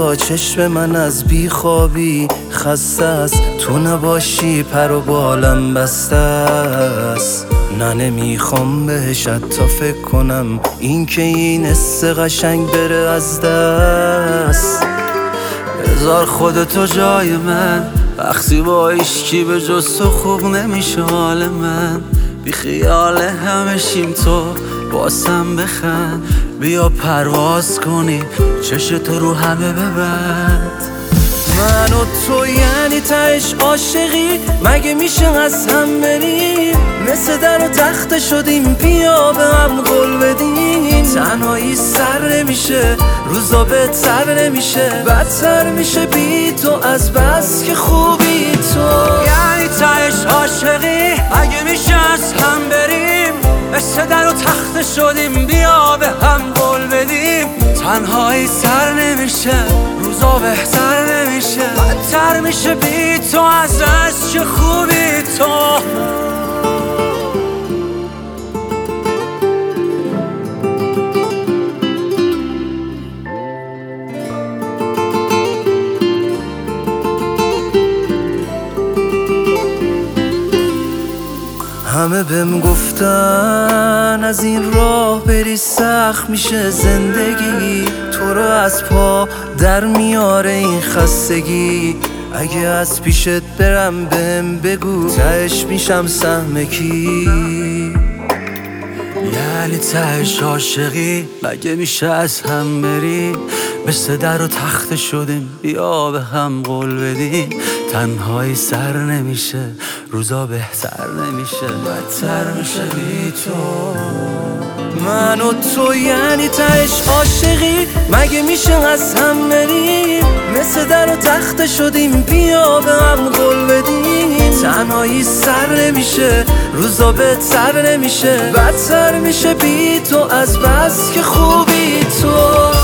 فردا چشم من از بیخوابی خسته است، تو نباشی پر و بالم بسته است. نه نمیخوام بهش حتی فکر کنم، این که این حس قشنگ بره از دست. بذار خودتو جای من، وقتی با عشقی به جز تو خوب نمیشه حال من. بی خیال همه شیم تو باسم بخند، بیا پرواز کنی چشتو رو همه ببند. من و تو یعنی تهش عاشقی، مگه میشه از هم بریم؟ مثل در و تخته شدیم، بیا به هم قول بدیم. تنهایی سر نمیشه، روزا بهتر نمیشه، بدتر میشه بی تو از بس که خوبی تو. یعنی تهش عاشقی، مگه میشه از هم بریم؟ مثل در و تخته شدیم، بیا به هم قول بدیم. تنهایی سر نمیشه، روزا بهتر نمیشه، بدتر میشه بی تو از که خوبی تو. همه بهم گفتن از این راه بری سخت میشه زندگی، تو رو از پا در میاره این خستگی. اگه از پیشت برم بهم بگو، تهش میشم سهم کی؟ یعنی تهش عاشقی، مگه میشه از هم بریم؟ مثل در و تخته شدیم، بیا به هم قول بدیم. تنهایی سر نمیشه، روزا بهتر نمیشه، بدتر میشه بی تو. من و تو یعنی تهش عاشقی، مگه میشه از هم بریم؟ مثل در و تخته شدیم، بیا به هم قول بدیم. تنهایی سر نمیشه، روزا بهتر نمیشه، بدتر میشه بی تو از بس که خوبی تو.